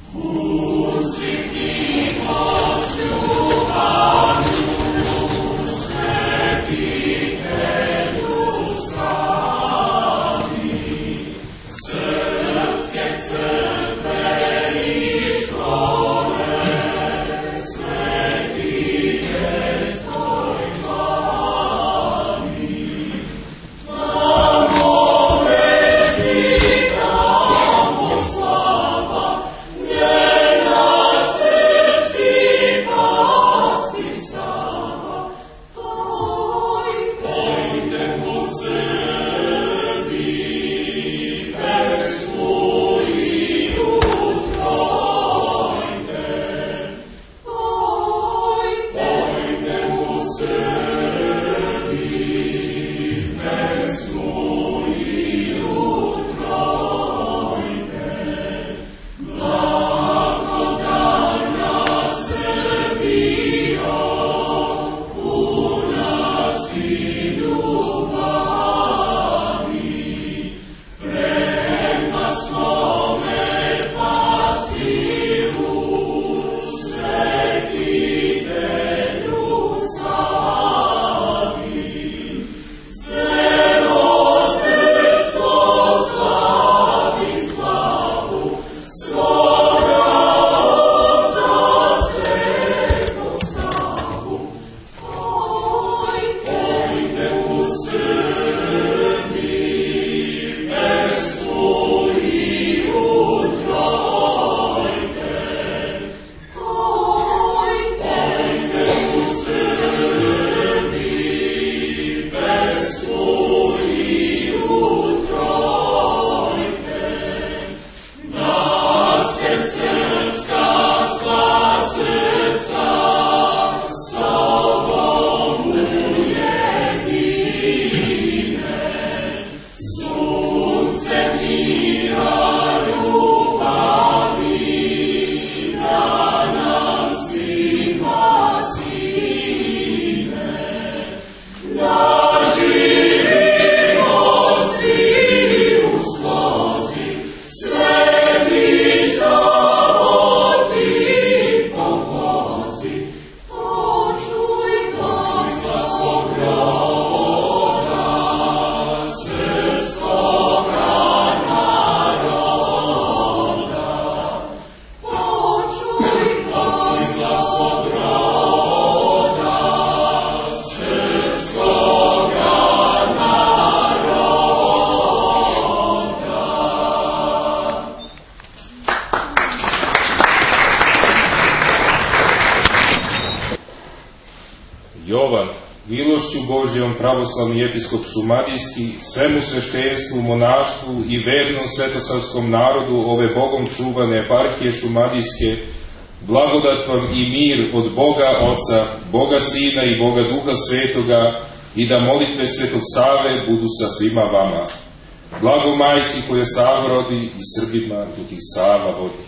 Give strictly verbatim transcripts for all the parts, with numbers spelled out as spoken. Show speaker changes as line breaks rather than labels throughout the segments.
Jovan, milošću Božjom pravoslavni episkop šumadijski, svemu sveštenstvu, monaštvu i vernom svetosavskom narodu ove Bogom čuvane eparhije šumadijske, blagodat vam i mir od Boga Oca, Boga Sina i Boga Duha Svetoga, i da molitve Svetog Save budu sa svima vama. Blago majci koja Savu rodi i Srbima dok ih Sava vodi.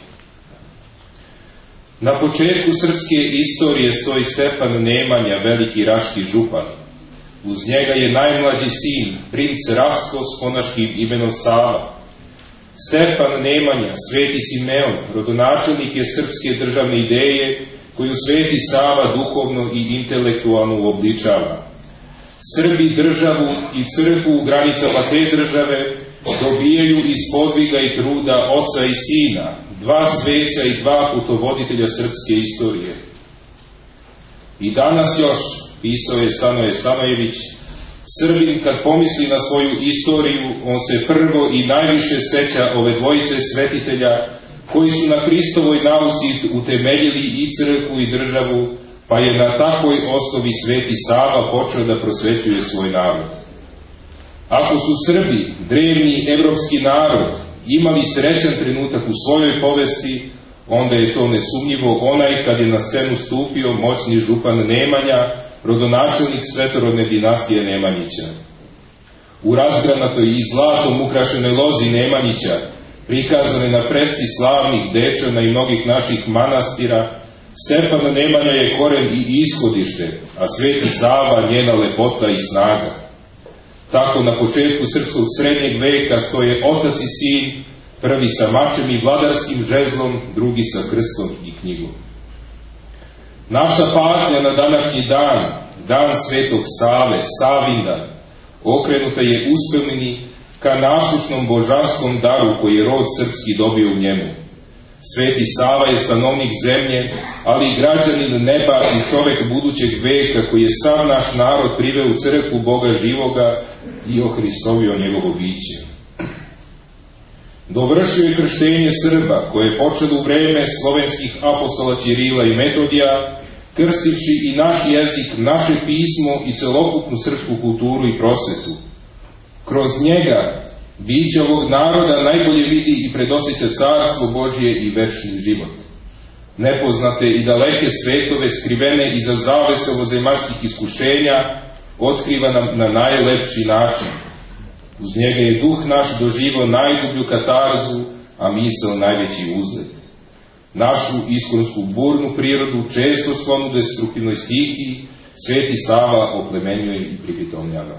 Na početku srpske istorije stoji Stefan Nemanja, veliki raški župan. Uz njega je najmlađi sin, princ Rasko s konačkim imenom Sava. Stefan Nemanja, sveti Simeon, rodonačelnik je srpske državne ideje koju sveti Sava duhovno i intelektualno uobličava. Srbi državu i crkvu u granicama te države dobijaju iz podviga i truda oca i sina, dva sveca i dva putovoditelja srpske istorije. I danas još, pisao je Stanoje Stanojević, Srbin kad pomisli na svoju istoriju, on se prvo i najviše seća ove dvojice svetitelja koji su na Hristovoj nauci utemeljili i crkvu i državu, pa je na takvoj osnovi sveti Sava počeo da prosvećuje svoj narod. Ako su Srbi, drevni evropski narod, imali srećan trenutak u svojoj povesti, onda je to nesumnjivo onaj kad je na scenu stupio moćni župan Nemanja, rodonačelnik svetorodne dinastije Nemanjića. U razgranatoj i zlatom ukrašenoj lozi Nemanjića, prikazane na fresci slavnih Dečana i mnogih naših manastira, Stefan Nemanja je koren i ishodište, a sveti Sava njena lepota i snaga. Tako na početku srpskog srednjeg veka stoje otac i sin, prvi sa mačem i vladarskim žezlom, drugi sa krstom i knjigom. Naša pažnja na današnji dan, dan Svetog Save, Savindan, okrenuta je uspomeni ka nasušnom božanskom daru koji je rod srpski dobio u njemu. Sveti Sava je stanovnik zemlje, ali i građanin neba i čovek budućeg veka koji je sam naš narod priveo u crkvu Boga živoga i ohristovio njegovo biće. Dovršio je krštenje Srba, koje je počelo u vreme slovenskih apostola Ćirila i Metodija, krstivši i naš jezik, naše pismo i celokupnu srpsku kulturu i prosvetu. Kroz njega biće ovog naroda najbolje vidi i predosjeća carstvo Božje i večni život. Nepoznate i daleke svetove skrivene iza zavese ovozemaljskih iskušenja otkriva nam na najlepši način. Uz njega je duh naš doživao najdublju katarzu, a misao najveći uzlet. Našu iskonsku burnu prirodu često sklonu destruktivnoj stihiji Sveti Sava oplemenjuje i pripitomljava.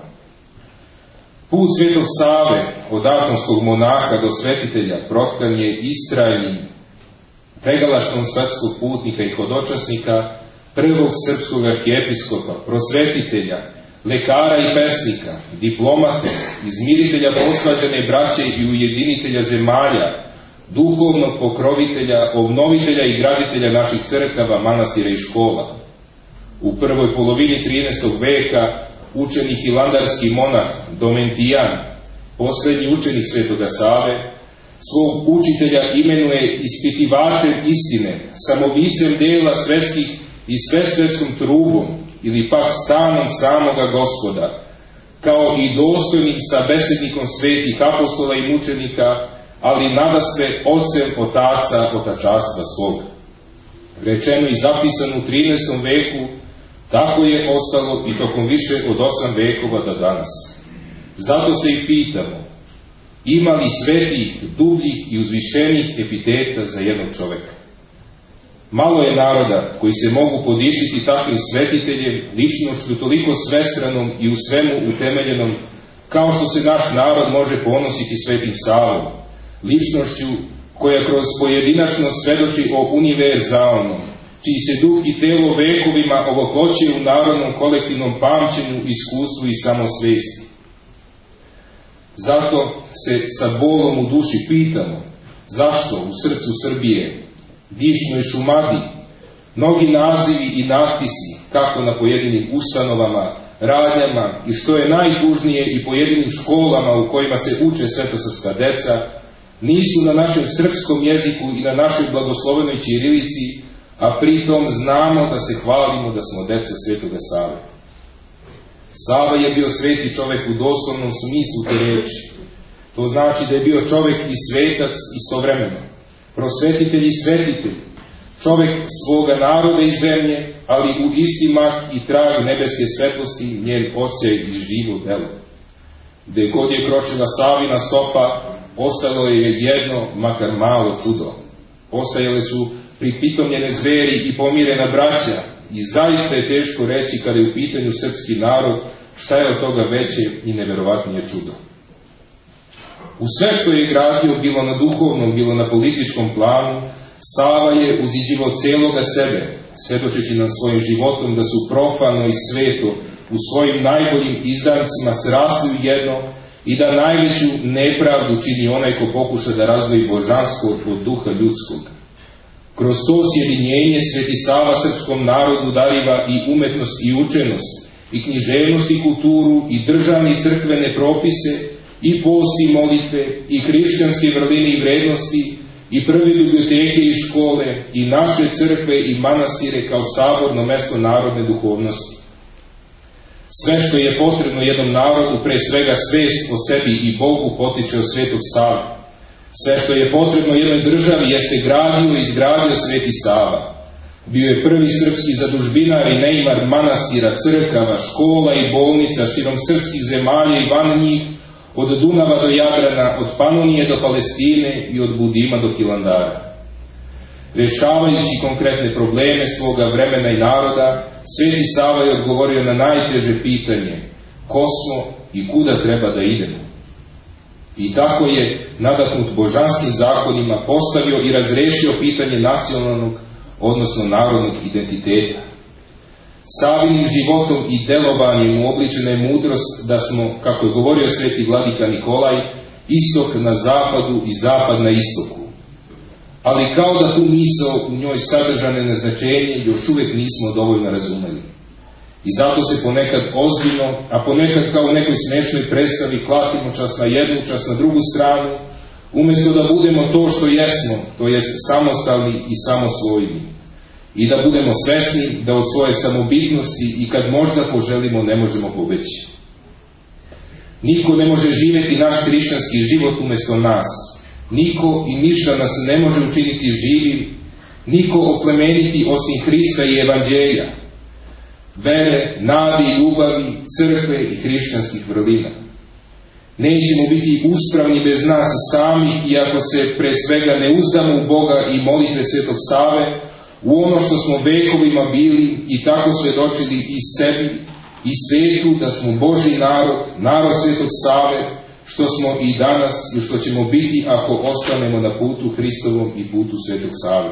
Put Svetog Save, od atonskog monaha do svetitelja, protkan je istrajnim pregalaštom svetskog putnika i hodočasnika, prvog srpskog arhijepiskopa, prosvetitelja, lekara i pesnika, diplomate, izmiritelja posvađane braće i ujedinitelja zemalja, duhovnog pokrovitelja, obnovitelja i graditelja naših crkava, manastira i škola. U prvoj polovini trinaestog veka učeni hilandarski monah Domentijan, poslednji učenik Svetoga Save, svog učitelja imenuje ispitivačem istine, samovicem dela svetskih i svetsvetskom trubom, ili pak stanom samoga Gospoda, kao i dostojnim sabesednikom svetih apostola i mučenika, ali nadasve ocem otaca otačastva svog. Rečeno i zapisano u trinaestom veku, tako je ostalo i tokom više od osam vekova do danas. Zato se i pitamo, ima li svetih, dubljih i uzvišenih epiteta za jednog čoveka? Malo je naroda koji se mogu podičiti takvim svetiteljem, ličnošću toliko svestranom i u svemu utemeljenom, kao što se naš narod može ponositi Svetim Savom, ličnošću koja kroz pojedinačno svedoči o univerzalnom, čiji se duh i telo vekovima ovokloće u narodnom kolektivnom pamćenju, iskustvu i samosvesti. Zato se sa bolom u duši pitamo, zašto u srcu Srbije, dičnoj Šumadiji, mnogi nazivi i natpisi, kako na pojedinim ustanovama, radnjama i što je najtužnije i pojedinim školama u kojima se uče svetosavska deca, nisu na našem srpskom jeziku i na našoj blagoslovenoj ćirilici, a pritom znamo da se hvalimo da smo deca Svetoga Save. Sava je bio sveti čovek u doslovnom smislu te reči. To znači da je bio čovek i svetac istovremeno, prosvetitelj i svetitelj, čovek svoga naroda i zemlje, ali u isti mah i trag nebeske svetlosti njen oce i živo delo. Gde god je kročila Savina stopa, ostalo je jedno, makar malo čudo. Ostajale su pripitomljene zveri i pomirena braća, i zaista je teško reći kada je u pitanju srpski narod šta je od toga veće i neverovatnije čudo. U sve što je gradio, bilo na duhovnom, bilo na političkom planu, Sava je uziđivao celoga sebe, svedočeći nam svojim životom da su profano i sveto u svojim najboljim izdancima srasli u jedno i da najveću nepravdu čini onaj ko pokuša da razdvoji božansko od duha ljudskog. Kroz to sjedinjenje Sveti Sava srpskom narodu dariva i umetnost i učenost, i književnost i kulturu, i državne i crkvene propise, i post i molitve, i hrišćanske vrline i vrednosti, i prve biblioteke i škole, i naše crkve i manastire kao saborno mesto narodne duhovnosti. Sve što je potrebno jednom narodu, pre svega svest o sebi i Bogu, potiče od Svetog Save. Sve što je potrebno jednoj državi jeste gradio i izgradio Sveti Sava. Bio je prvi srpski zadužbinar i neimar manastira, crkava, škola i bolnica širom srpskih zemalja i van njih, od Dunava do Jadrana, od Panonije do Palestine i od Budima do Hilandara. Rešavajući konkretne probleme svoga vremena i naroda, Sveti Sava je odgovorio na najteže pitanje: ko smo i kuda treba da idemo? I tako je, nadahnut božanskim zakonima, postavio i razrešio pitanje nacionalnog, odnosno narodnog identiteta. Savinim životom i delovanjem uobličena je mudrost da smo, kako je govorio sveti vladika Nikolaj, istok na zapadu i zapad na istoku. Ali kao da tu misao u njoj sadržane značenje još uvijek nismo dovoljno razumeli. I zato se ponekad ozbiljno, a ponekad kao u nekoj smešnoj predstavi klatimo čas na jednu, čas na drugu stranu, umjesto da budemo to što jesmo, to jest samostalni i samosvojni. I da budemo svesni da od svoje samobitnosti i kad možda poželimo ne možemo pobeći. Niko ne može živjeti naš hrišćanski život umjesto nas. Niko i ništa nas ne može učiniti živim, niko oplemeniti osim Hrista i Evanđelja, vere, nade, ljubavi, crkve i hrišćanskih vrlina. Nećemo biti uspravni bez nas samih i ako se pre svega ne uzdamo u Boga i molitve Svetog Save, u ono što smo vekovima bili i tako svjedočili i sebi i svetu da smo Božji narod, narod Svetog Save, što smo i danas i što ćemo biti ako ostanemo na putu Hristovom i putu Svetog Save.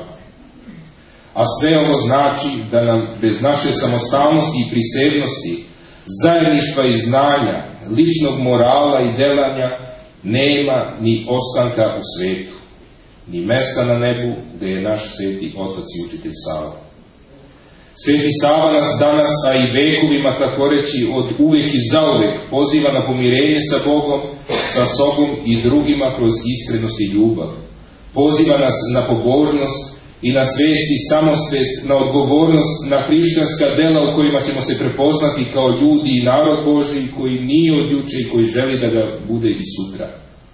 A sve ovo znači da nam bez naše samostalnosti i prisebnosti, zajedništva i znanja, ličnog morala i delanja nema ni ostanka u svetu, ni mesta na nebu gdje je naš sveti otac i učitelj Sava. Sveti Sava nas danas, a i vekovima tako reći od uvijek i zauvijek poziva na pomirenje sa Bogom, sa sobom i drugima kroz iskrenost i ljubav. Poziva nas na pobožnost i na svest i samosvest, na odgovornost, na hrišćanska dela u kojima ćemo se prepoznati kao ljudi i narod Božji koji nije od juče i koji želi da ga bude i sutra.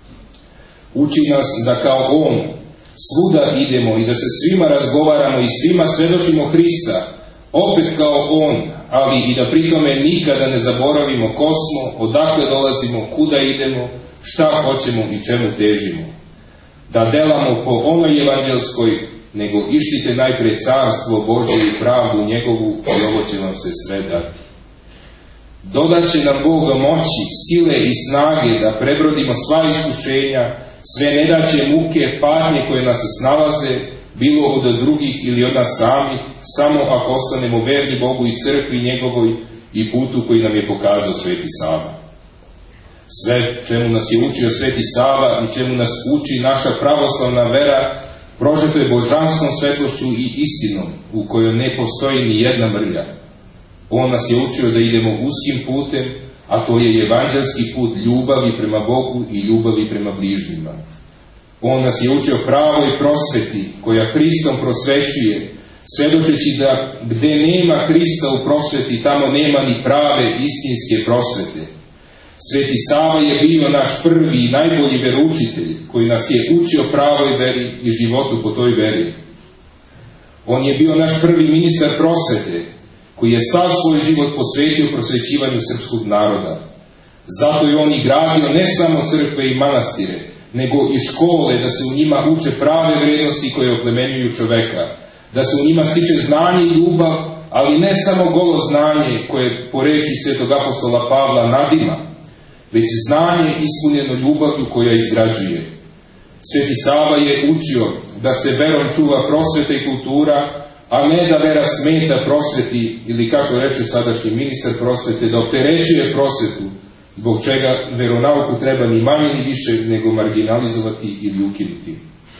Uči nas da kao On svuda idemo i da se svima razgovaramo i svima svedočimo Hrista, opet kao On, ali i da pritome nikada ne zaboravimo ko smo, odakle dolazimo, kuda idemo, šta hoćemo i čemu težimo. Da delamo po onoj evanđelskoj, nego ištite najpre carstvo Božje i pravdu njegovu i ovo će vam se sve dati. Dodat će nam Bog moći, sile i snage da prebrodimo sva iskušenja, sve nedaće, muke, patnje koje nas snalaze, bilo od drugih ili od nas samih, samo ako ostanemo verni Bogu i crkvi njegovoj i putu koji nam je pokazao Sveti Sava. Sve čemu nas je učio Sveti Sava i čemu nas uči naša pravoslavna vera, prožeto je božanskom svetlošću i istinom u kojoj ne postoji ni jedna mrlja. On nas je učio da idemo uskim putem, a to je evanđelski put ljubavi prema Bogu i ljubavi prema bližnjima. On nas je učio pravoj prosveti koja Hristom prosvećuje, svedočeći da gde nema Hrista u prosveti, tamo nema ni prave istinske prosvete. Sveti Sava je bio naš prvi i najbolji veroučitelj koji nas je učio pravoj veri i životu po toj veri. On je bio naš prvi ministar prosvete koji je sav svoj život posvetio prosvećivanju srpskog naroda. Zato je on i gradio ne samo crkve i manastire, nego i škole, da se u njima uče prave vrednosti koje oplemenjuju čoveka, da se u njima stiče znanje i ljubav, ali ne samo golo znanje koje po reči svetog apostola Pavla nadima, već znanje ispunjeno ljubavlju koja izgrađuje. Sveti Sava je učio da se verom čuva prosveta i kultura, a ne da vera smeta prosveti ili, kako reče sadašnji ministar prosvete, da opterećuje prosvetu, zbog čega veronauku treba ni manje ni više nego marginalizovati ili ukinuti.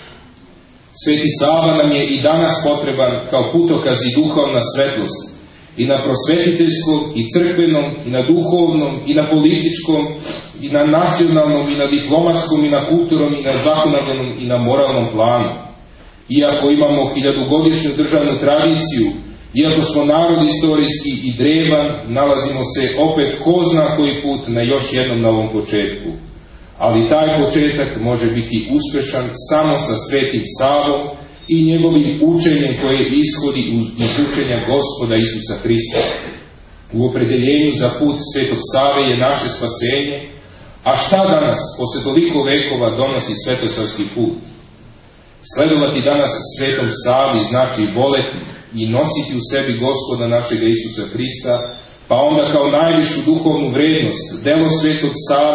Sveti Sava nam je i danas potreban kao putokaz i duhovna svetlost, i na prosvetiteljskom, i crkvenom, i na duhovnom, i na političkom, i na nacionalnom, i na diplomatskom, i na kulturnom, i na zakonodavnom, i na moralnom planu. Iako imamo hiljadugodišnju državnu tradiciju, iako smo narod istorijski i drevan, nalazimo se opet ko zna koji put na još jednom novom početku. Ali taj početak može biti uspešan samo sa Svetim Savom i njegovim učenjem koje ishodi iz učenja Gospoda Isusa Hrista. U opredeljenju za put Svetog Save je naše spasenje, a šta danas, posle toliko vekova, donosi svetosavski put? Sledovati danas Svetom Savi znači voleti i nositi u sebi Gospoda našega Isusa Hrista, pa onda kao najvišu duhovnu vrednost, delo Svetog Save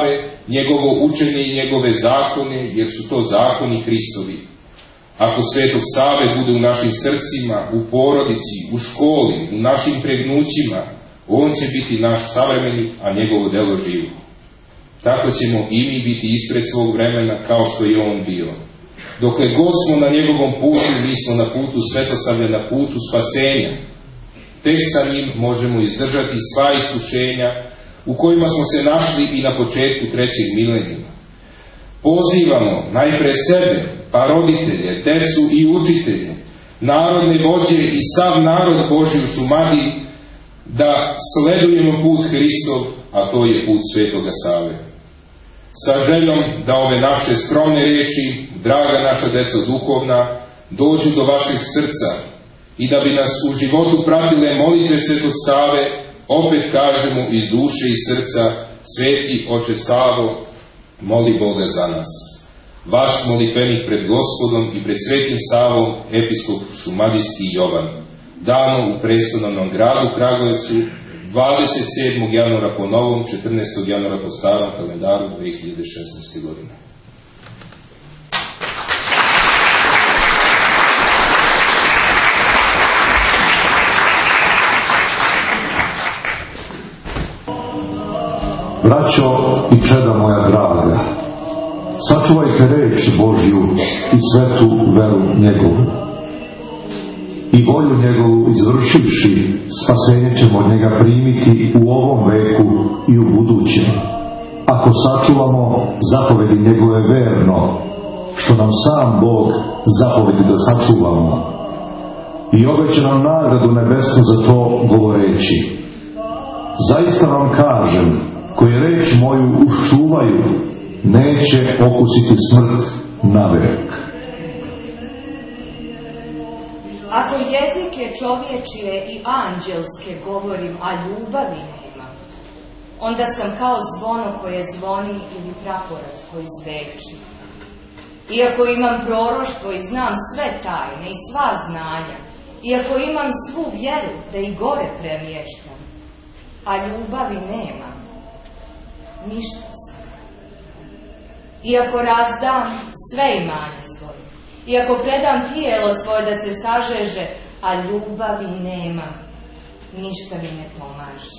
njegovo učenje i njegove zakone, jer su to zakoni Hristovi. Ako Svetog Save bude u našim srcima, u porodici, u školi, u našim pregnućima, on će biti naš savremenik, a njegovo delo živo. Tako ćemo i mi biti ispred svog vremena kao što je on bio. Dokle god smo na njegovom putu, mi smo na putu svetosavlja, na putu spasenja. Tek sa njim možemo izdržati sva iskušenja u kojima smo se našli i na početku trećeg milenijuma. Pozivamo najpre sebe, pa roditelje, decu i učitelje, narodne vođe i sav narod Božji u Šumadiji, da sledujemo put Hristov, a to je put Svetoga Save. Sa željom da ove naše skromne riječi, draga naša deco duhovna, dođu do vaših srca i da bi nas u životu pratile molitve Svetog Save, opet kažemo iz duše i srca: Sveti Oče Savo, moli Boga za nas. Vaš molitvenik pred Gospodom i pred Svetim Savom, episkop Šumadijski Jovan. Dano u prestolnom gradu Kragujevcu, dvadeset sedmog januara po novom, četrnaestog januara po starom kalendaru dve hiljade šesnaeste. godine.
Braćo i čeda moja draga, sačuvajte reč Božju i svetu veru njegovu. I volju njegovu izvršivši, spasenje ćemo od njega primiti u ovom veku i u budućem, ako sačuvamo zapovedi njegove verno, što nam sam Bog zapovedi da sačuvamo. I obeća nam nagradu nebesnu za to, govoreći: zaista vam kažem, koji reč moju uščuvaju, neće okusiti smrt navek.
Ako jezike čovječije i anđelske govorim, a ljubavi nema, onda sam kao zvono koje zvoni ili praporac koji zvekči. Iako imam proroštvo i znam sve tajne i sva znanja, iako imam svu vjeru da i gore premještam, a ljubavi nema, ništa sam. Iako razdam sve imanje svoje, iako predam tijelo svoje da se sažeže, a ljubavi nema, ništa mi ne pomaže.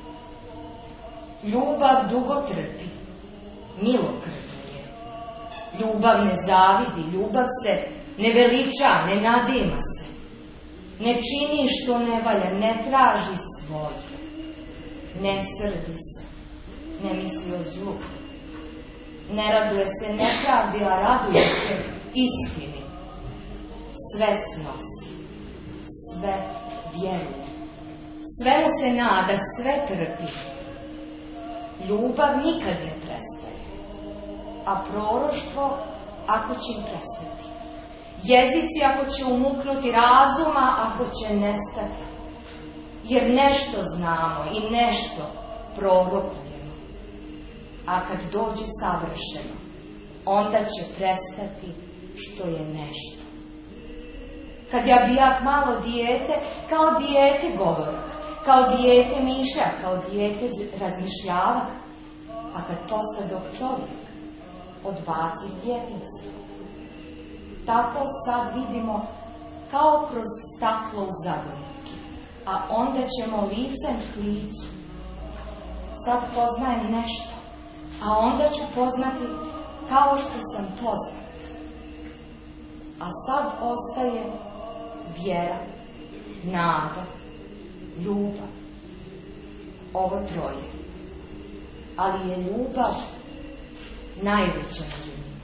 Ljubav dugo trpi, milokratan je. Ljubav ne zavidi, ljubav se ne veliča, ne nadima se. Ne čini što ne valja, ne traži svoje. Ne srdi se, ne misli o zlu. Ne raduje se nepravdi, a raduje se istini. Sve snosi, sve vjeruje, sve mu se nada, sve trpi. Ljubav nikad ne prestaje, a proroštvo ako će im prestati. Jezici ako će umuknuti, razuma ako će nestati. Jer nešto znamo i nešto prorokujemo. A kad dođe savršeno, onda će prestati što je nešto. Kad ja bijak malo dijete, kao dijete govorak, kao dijete mišlja, kao dijete razmišljavak, a kad postadok čovjek, odbaci djetinjstvo. Tako sad vidimo kao kroz staklo u zagonetki, a onda ćemo licem k licu. Sad poznajem nešto, a onda ću poznati kao što sam poznat. A sad ostaje vjera, nada, ljubav. Ovo troje. Ali je ljubav najveća među njima.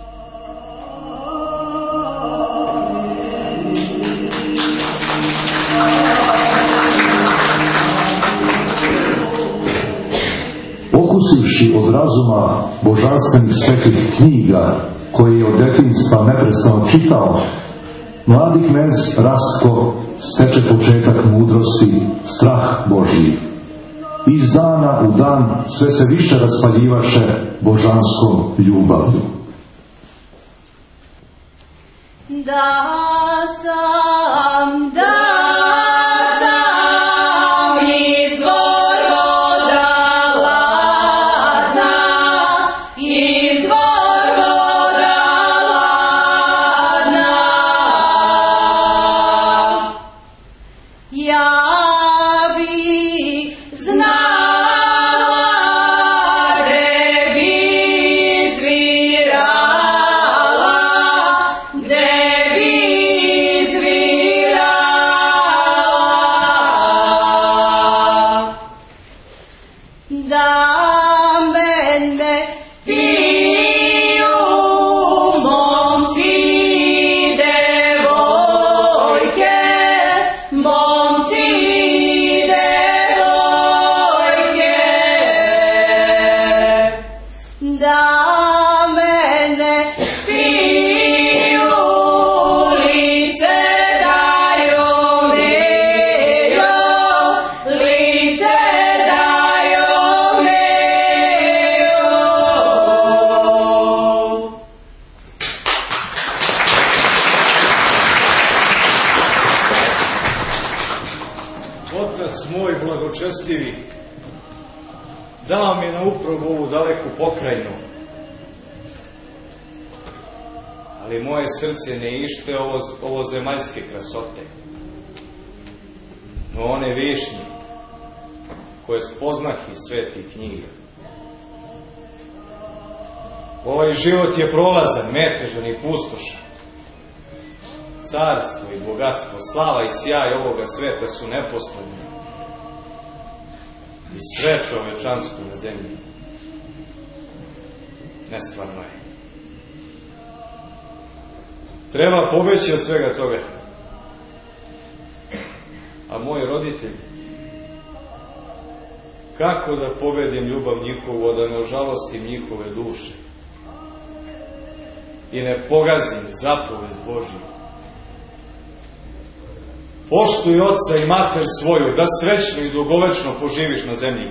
Okusivši od razuma božanstvenih svetih knjiga, koje je od detinjstva neprestano čitao, mladi knez Rastko steče početak mudrosti, strah Božji. Iz dana u dan sve se više raspaljivaše božanskom ljubavlju.
Da sam, da sam izvor voda ladna,
Otac moj blagočestivi dao mi na uprobu ovu daleku pokrajinu, ali moje srce ne ište ovo, ovo zemaljske krasote, no one višnje koje spoznah iz svetih knjiga. Ovaj život je prolazan, metežan i pustošan. Carstvo i bogatstvo, slava i sjaj ovoga sveta su nepostojni i sve čovečansko na zemlji nestvarno je. Treba pobeći od svega toga. A moji roditelji, kako da pobedim ljubav njihovu, da ne ožalostim njihove duše i ne pogazim zapovest Božju? Poštuj oca i mater svoju, da srećno i dugovečno poživiš na zemlji.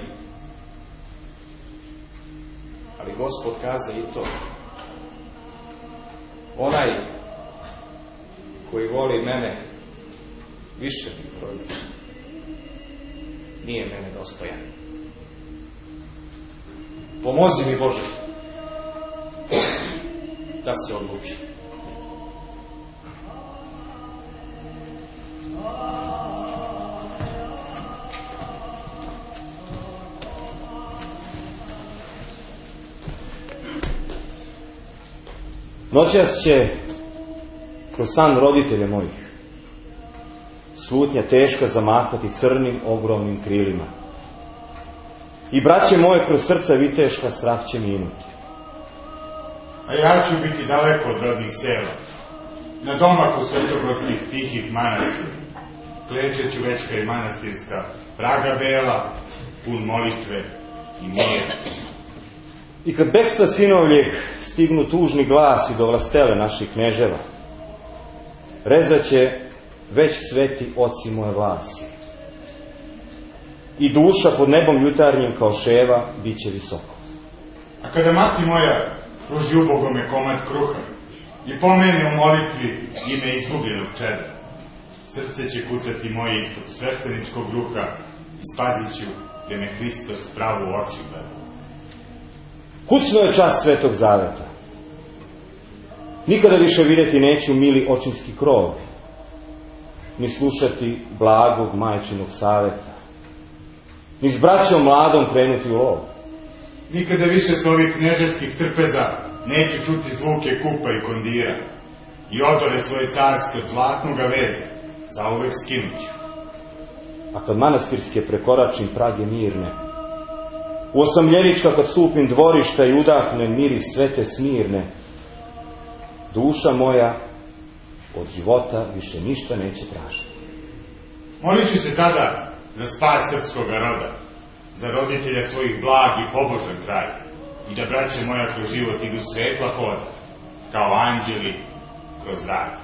Ali Gospod kaza i to. Onaj koji voli mene više mi proljubi, nije mene dostojan. Pomozi mi, Bože, da se odlučim.
Noćas će kroz san roditelja mojih slutnja teška zamahati crnim ogromnim krilima. I braće moje kroz srca viteška strah će minuti.
A ja ću biti daleko od rodnih sela, na domaku svetogorskih tihih manastira. Kleče ću večka i manastirska, praga bela, pun molitve i mira.
I kad bekstva sinovljeg stignu tužni glasi do vlastele naših kneževa, rezat će već sveti oci moje vlasi. I duša pod nebom jutarnjim kao ševa bit će visoko.
A kada mati moja pruži ubogome komad kruha i pomeni u molitvi ime izgubljenog čeda, srce će kucati moje ispod svešteničkog ruha i spazit ću da me Hristos pravu oči gleda.
Kucno je čas Svetog Zaveta. Nikada više vidjeti neću mili očinski krov, ni slušati blagog majčinog saveta, ni s braćom mladom krenuti u lov.
Nikada više s ovih kneževskih trpeza neću čuti zvuke kupa i kondira i odore svoje carske od zlatnoga veza zauvek skinuću.
A kad manastirske prekoračim prage mirne, u osamljenička kad stupim dvorišta i udahnem miris svete smirne, duša moja od života više ništa neće tražiti.
Molit ću se tada za spas srpskog roda, za roditelja svojih blag i pobožan kraj, i da braće moja kroz život idu svetla hoda, kao anđeli kroz raj.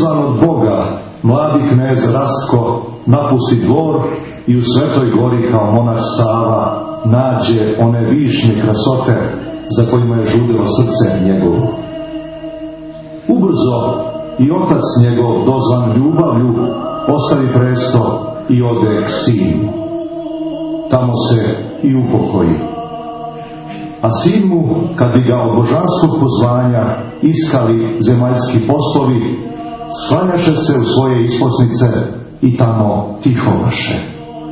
poslan od Boga, mladi knez Rastko napusti dvor i u Svetoj gori kao monah Sava nađe one višnje krasote za kojima je žudilo srce njegovo. Ubrzo i otac njegov, dozvan ljubavlju, ostavi presto i ode k sinu. Tamo se i upokoji. A sin mu, kad bi ga od božanskog pozvanja iskali zemaljski poslovi, sklanjaše se u svoje isposnice i tamo tihovaše.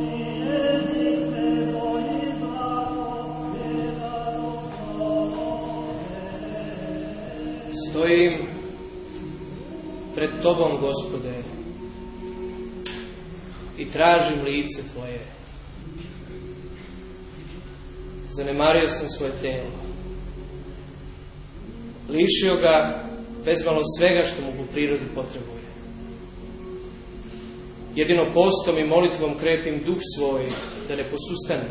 Stojim pred Tobom, Gospode, i tražim lice Tvoje. Zanemario sam svoje telo. Lišio ga bezmalo svega što mu po prirodi potrebuje. Jedino postom i molitvom krepim duh svoj da ne posustane.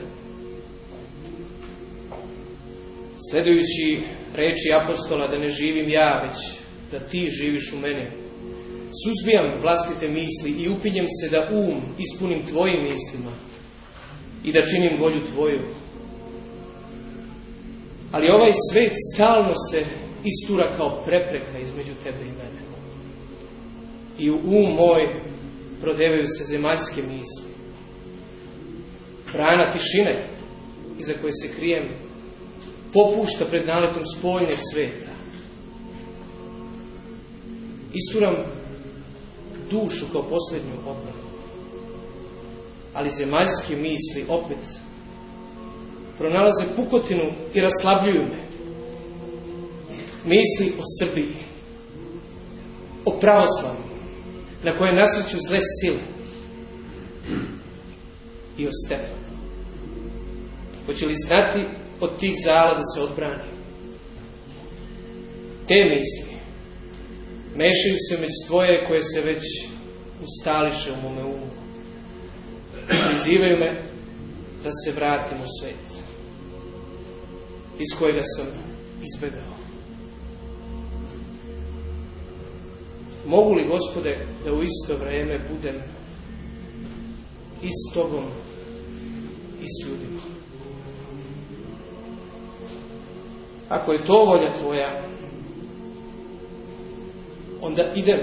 Sledujući reči apostola da ne živim ja, već da Ti živiš u meni, suzbijam vlastite misli i upinjem se da um ispunim Tvojim mislima i da činim volju Tvoju. Ali ovaj svet stalno se istura kao prepreka između Tebe i mene. I u um moj prodevaju se zemaljske misli. Brana tišine iza koje se krijem popušta pred naletom spoljnjeg sveta. Isturam dušu kao posljednju odmah. Ali zemaljske misli opet pronalaze pukotinu i raslabljuju me. Misli o Srbiji, o pravoslavlju, na koje nasreću zle sile, i o Stefanu. Hoće li znati od tih zala da se odbrani? Te misli mešaju se među tvoje koje se već ustališe u mome umu. Prizivaju me da se vratim u svet iz kojega sam izbegao. Mogu li, Gospode, da u isto vreme budem i s Tobom i s ljudima? Ako je to volja Tvoja, onda idem.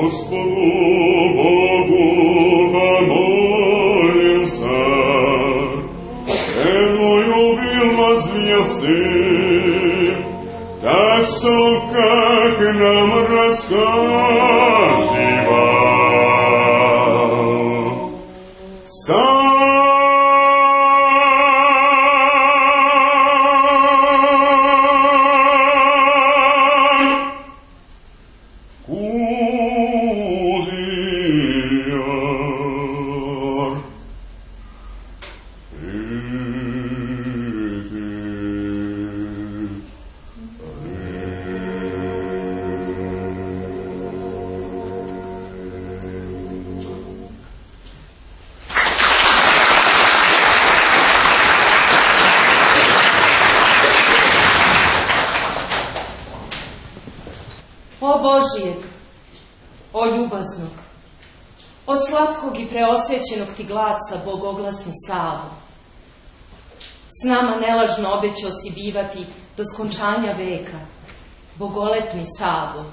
Gospodu Bogu molim se, Eno ljubil возвести, так что как нам расскажива.
O Božijeg, o ljubaznog, o slatkog i preosvećenog ti glasa, bogoglasni Savo. S nama nelažno obećao si bivati do skončanja veka, bogoletni Savo.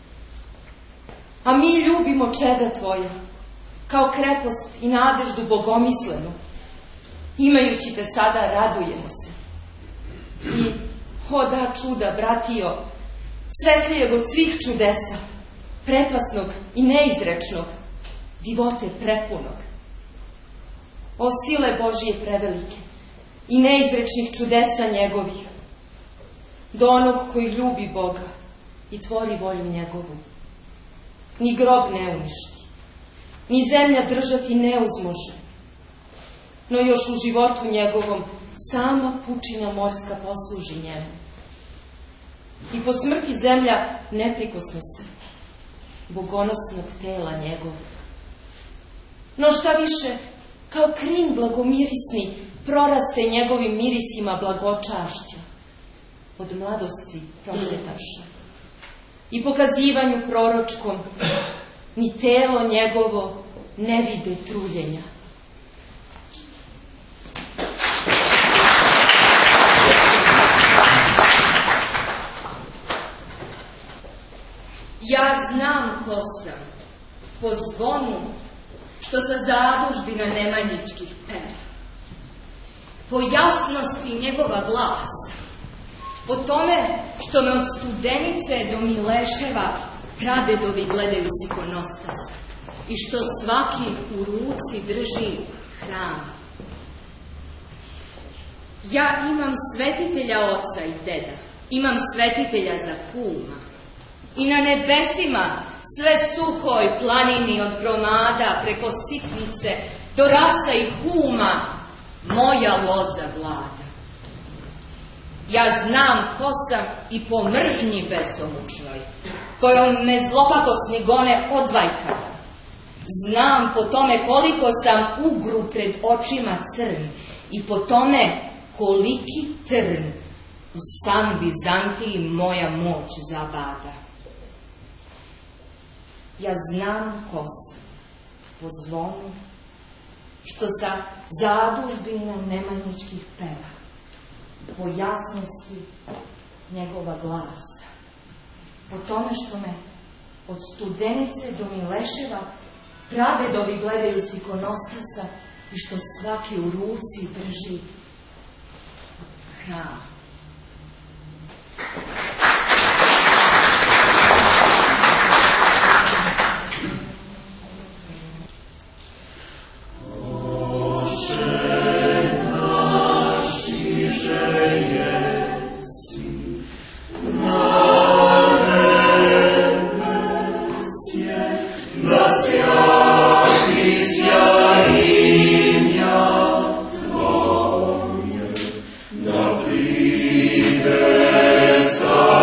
A mi ljubimo čeda tvoja, kao krepost i nadeždu bogomislenu. Imajući te sada, radujemo se. I, o da čuda, bratio, svetlijeg od svih čudesa, prepasnog i neizrečnog, divote prepunog. O sile Božije prevelike i neizrečnih čudesa njegovih, do onog koji ljubi Boga i tvori volju njegovu. Ni grob ne uništi, ni zemlja držati ne uzmože, no još u životu njegovom sama pučina morska posluži njemu. I po smrti zemlja neprikosnu se, bogonosnog tela njegovog. No šta više, kao krin blagomirisni, proraste njegovim mirisima blagočašća, od mladosti procvetaša. I pokazivanju proročkom, ni telo njegovo ne vide truljenja.
Ja znam ko sam, po zvonu, što sa zadužbina nemanjičkih peva, po jasnosti njegova glasa, po tome što me od Studenice do Mileševa pradedovi gledaju s ikonostasa i što svaki u ruci drži hram. Ja imam svetitelja oca i deda, imam svetitelja za kuma. I na nebesima, sve suhoj planini od gromada preko sitnice do rasa i huma, moja loza vlada. Ja znam ko sam i po mržnji besomučnoj, kojom me zlopakosni gone odvajkava. Znam po tome koliko sam ugru pred očima crn i po tome koliki trn u sam Bizantiji moja moć zabada. Ja znam ko sam, po zvonu, što sa zadužbina nemanjičkih peva, po jasnosti njegova glasa, po tome što me od Studenice do Mileševa pradedovi gledaju s ikonostasa i što svaki u ruci drži hram.
Da pride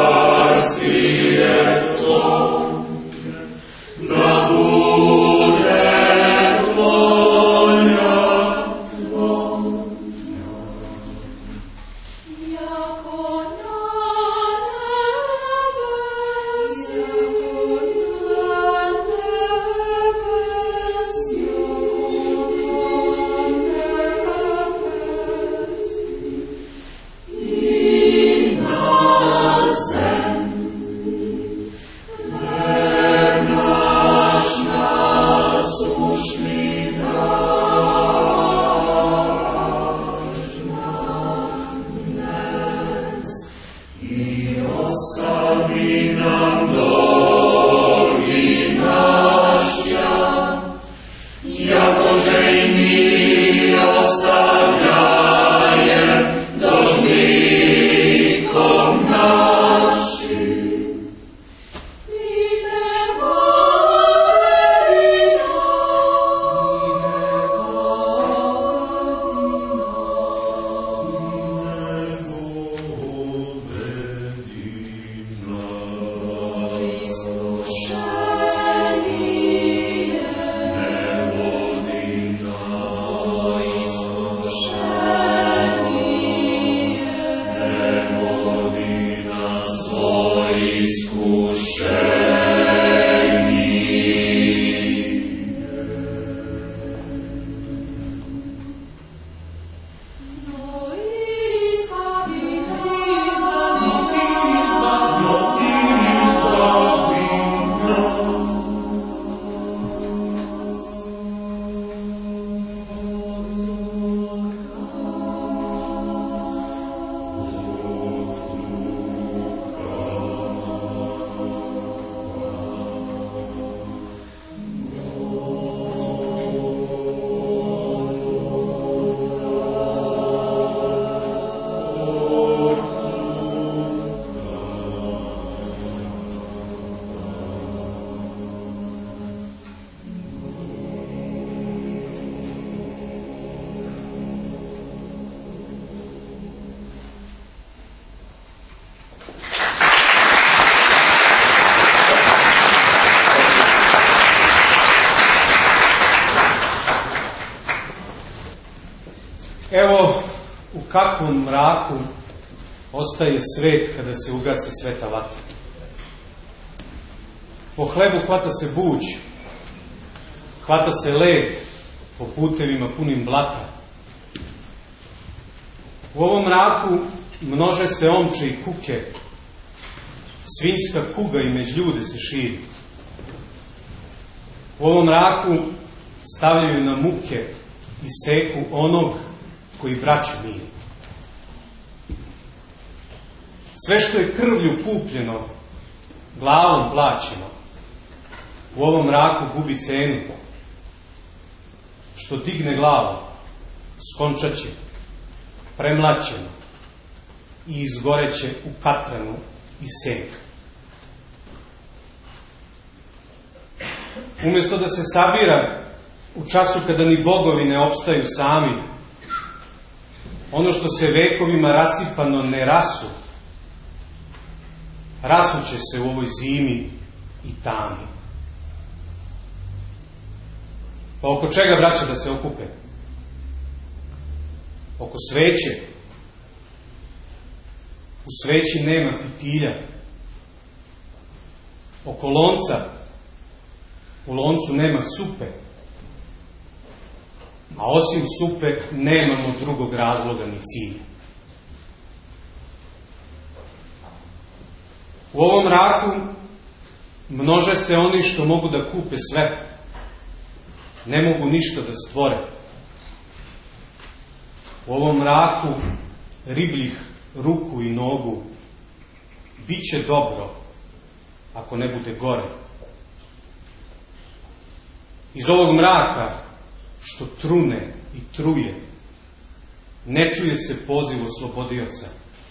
Evo u kakvom mraku ostaje svet kada se ugasi sveta vatra. Po hlebu hvata se buđ, hvata se led po putevima punim blata. U ovom mraku množe se omče i kuke, svinjska kuga i među ljude se širi. U ovom mraku stavljaju na muke i seku onog koji braću miri. Sve što je krvlju kupljeno, glavom plaćeno, u ovom mraku gubi cenu. Što digne glavu, skončaće, premlaćeno i izgoreće u katranu i senk. Umjesto da se sabira u času kada ni bogovi ne opstaju sami, ono što se vekovima rasipano ne rasu, rasuće se u ovoj zimi i tami. Pa oko čega, braća, da se okupe? Oko sveće. U sveći nema fitilja. Oko lonca. U loncu nema supe. A osim supe nemamo drugog razloga ni cilja. U ovom mraku množe se oni što mogu da kupe sve. Ne mogu ništa da stvore. U ovom mraku ribljih ruku i nogu biće dobro ako ne bude gore. Iz ovog mraka što trune i truje, ne čuje se poziv oslobodioca.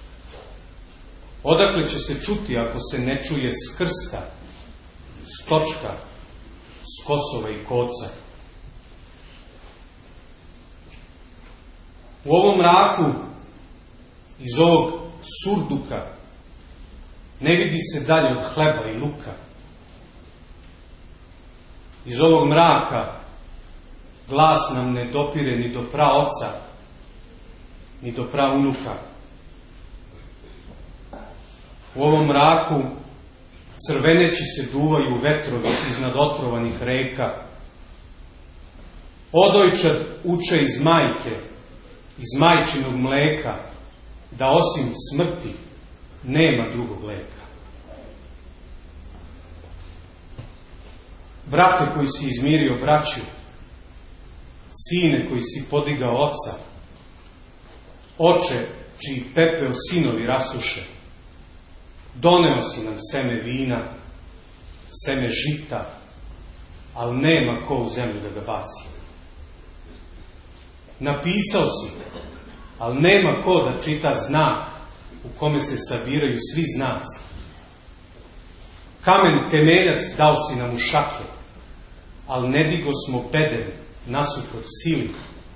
Odakle će se čuti ako se ne čuje s krsta, s točka, s Kosova i Koca? U ovom mraku, iz ovog surduka, ne vidi se dalje od hleba i luka. Iz ovog mraka glas nam ne dopire ni do praoca, ni do praunuka. U ovom mraku crveneći se duvaju vetrovi iznad otrovanih reka. Odojčad uče iz majke, iz majčinog mleka, da osim smrti nema drugog leka. Brate koji si izmirio braću, sine koji si podigao oca, oče čiji pepeo sinovi rasuše, Doneo si nam seme vina, seme žita, ali nema ko u zemlju da ga baci. Napisao si, ali nema ko da čita znak u kome se sabiraju svi znaci. Kamen temeljac dao si nam u šake, ali ne digo smo beden nasuprot sili.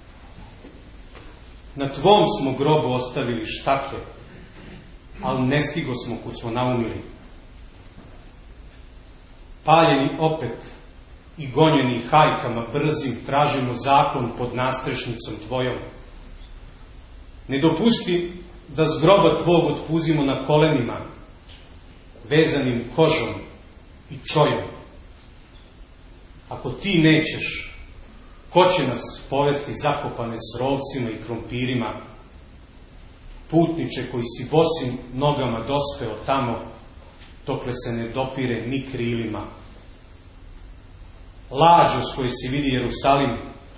Na tvom smo grobu ostavili štake, ali ne stigo smo kud smo naumili. Paljeni opet i gonjeni hajkama brzim tražimo zaklon pod nastrešnicom tvojom. Ne dopusti da s groba tvog otpuzimo na kolenima, vezanim kožom i čojom. Ako ti nećeš, ko će nas povesti zakopane s rovcima i krompirima? Putniče koji si bosim nogama dospeo tamo, dokle se ne dopire ni krilima. Lađo s koje si vidi Jerusalim,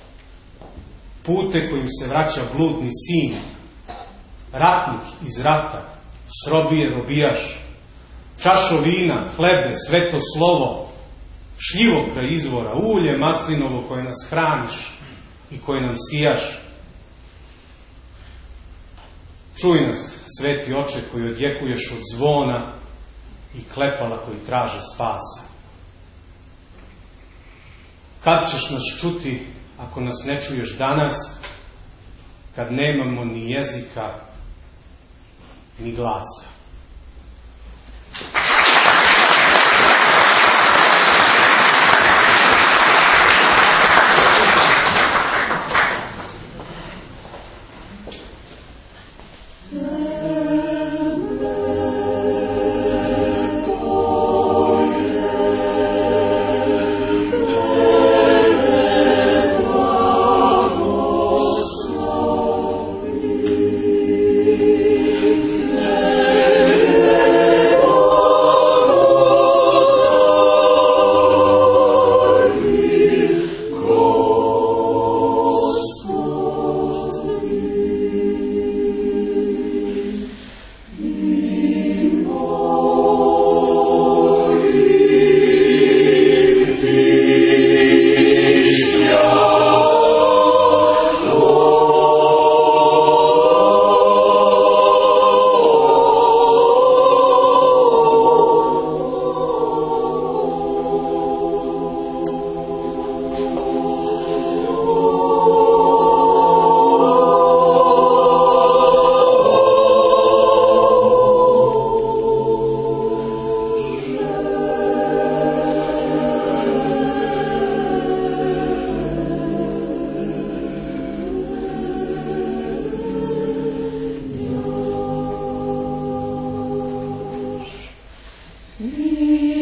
pute kojim se vraća bludni sin, ratnik iz rata, s robije robijaš, čašo vina, hlebe, sveto slovo, šljivo kraj izvora, ulje maslinovo koje nas hraniš i koje nam sijaš. Čuj nas, sveti oče, koji odjekuješ od zvona i klepala koji traže spasa. Kad ćeš nas čuti ako nas ne čuješ danas, kad nemamo ni jezika, ni glasa?
Me